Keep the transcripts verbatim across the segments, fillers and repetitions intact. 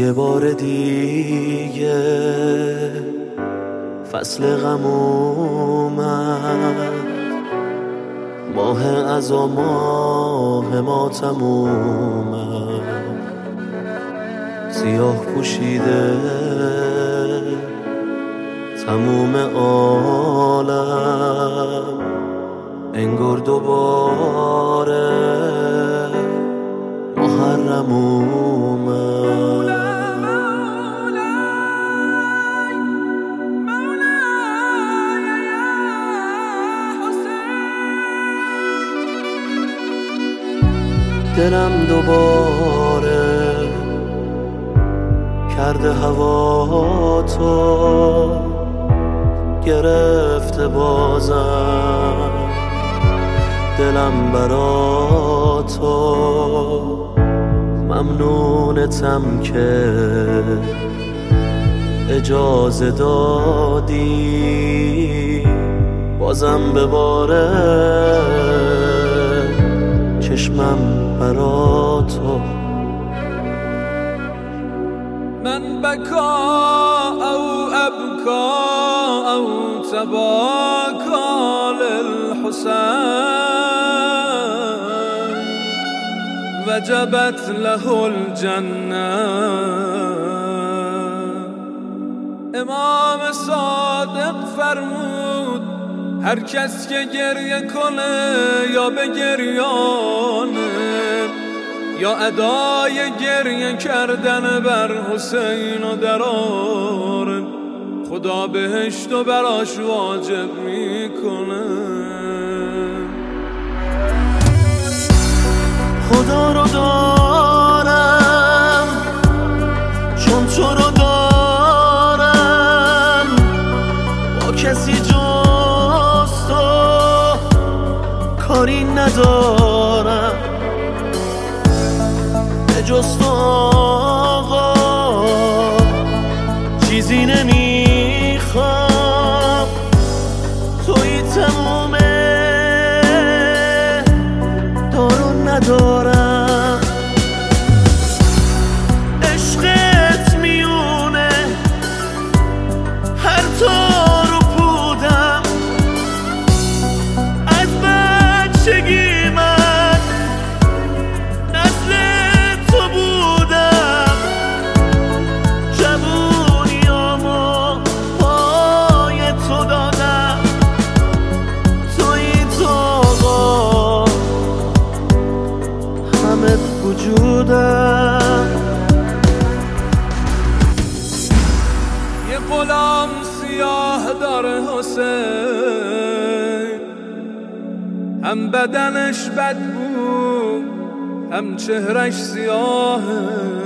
یه بار دیگه فصل غم اومد، ماه از ماه ما تمومد، سیاه پوشیده تموم عالم، انگار دوباره محرم اومد. دلم دوباره کرده هوا تو، گرفته بازم دلم برا تو، ممنونتم که اجازه دادی بازم بباره چشمم برا تو. من بکا او ابکا او تباکا للحسین وجبت له الجنه. امام صادق فرمود هر کس که گریه کنه یا به گریانه یا ادای گریه کردن بر حسین و دراره، خدا بهشتو براش واجب میکنه. خدا رو دارم چون تو رو دارم، با کسی جز تو کاری ندارم، به جز تو آقا چیزی نمیخوام، توی تمومه دارو ندارم. عشقت میونه هر تارو پودم، از بچگی من نسل تو بودم، جوونیامو پای تو دادم، توی تو آقا همه وجودم. یه غلام سیاه داره حسین، هم بدنش بدبو هم چهرش سیاهه،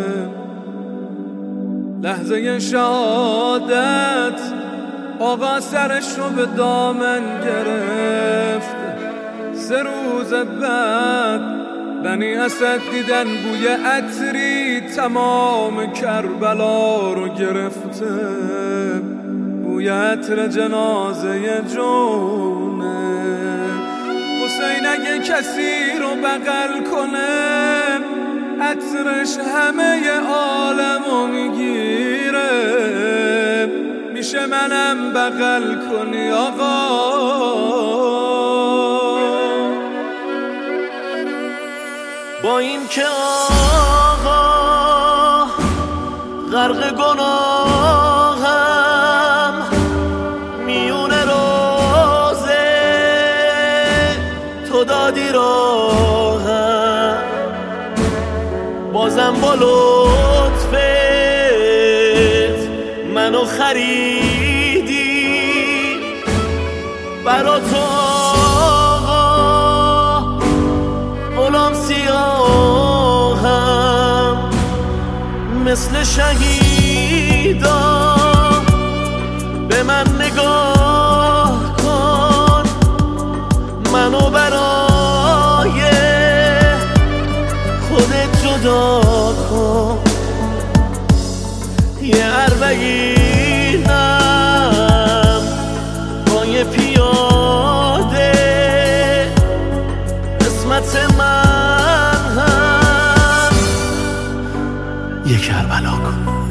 لحظه شهادت آقا سرش رو به دامن گرفت. سه روز بعد بنی اسد دیدن بوی عطری تمام کربلا رو گرفته، بوی عطر جنازه جونه. حسین اگه کسی رو بغل کنه عطرش همه عالمو میگیره، میشه منم بغل کنی آقا؟ با این که آقا غرق گناهم، میونه روزه تو دادی راهم، بازم با لطفت منو خریدی برا تو آقا، غلام سیاهم مثل شهیدا، به من نگاه کن منو برای خودت جدا کن. یه اربعینم با یه پیاده قسمت من هم یه کربلا کن.